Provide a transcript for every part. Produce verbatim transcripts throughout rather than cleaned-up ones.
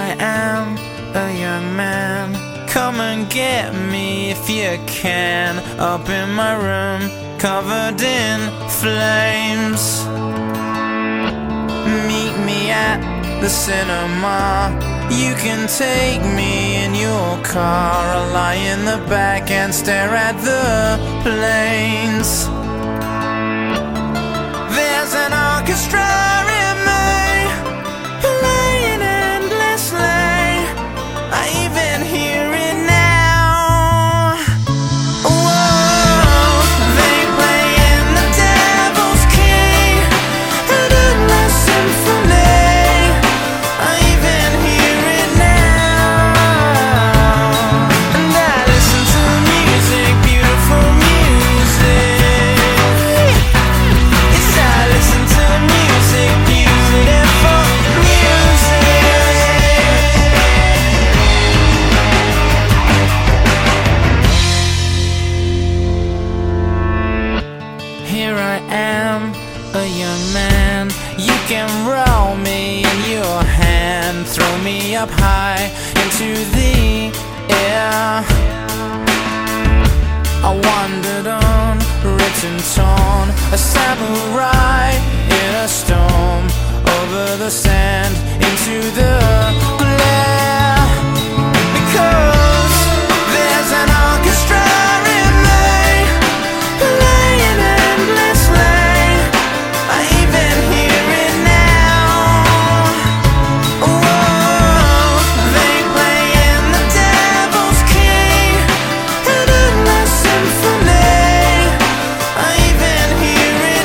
I am, a young man. Come and get me if you can. Up in my room, covered in flames. Meet me at the cinema. You can take me in your car. I'll lie in the back and stare at the planes. There's an orchestra in me, playing endlessly. I even hear it now. Whoa, they playing the devil's key, an endless symphony. I even hear it now. And I listen to music, beautiful music. Yes, I listen to music, beautiful music. Here I am, a young man. You can roll me in your hand, throw me up high into the air. I wandered on, written torn, a samurai in a storm, over the sand, into the glare. Because there's an orchestra in me, playing endlessly. I even hear it now. Whoa, they playing the devil's key, an endless symphony. I even hear it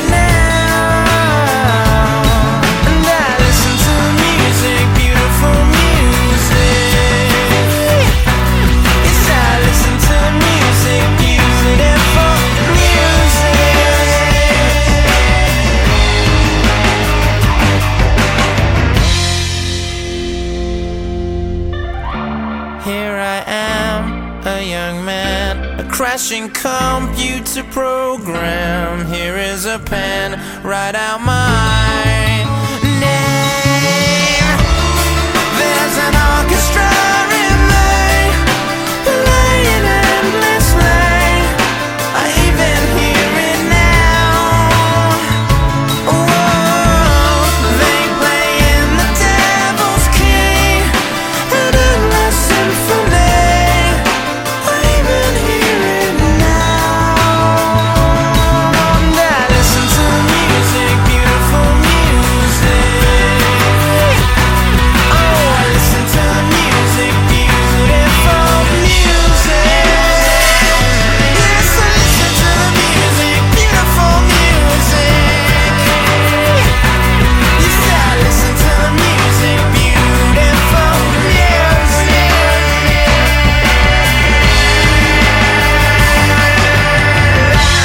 now. And I listen to music, beautiful music. Yes, I listen to music, beautiful music. Here I am, a young man, a crashing computer program. Here is a pen, write out my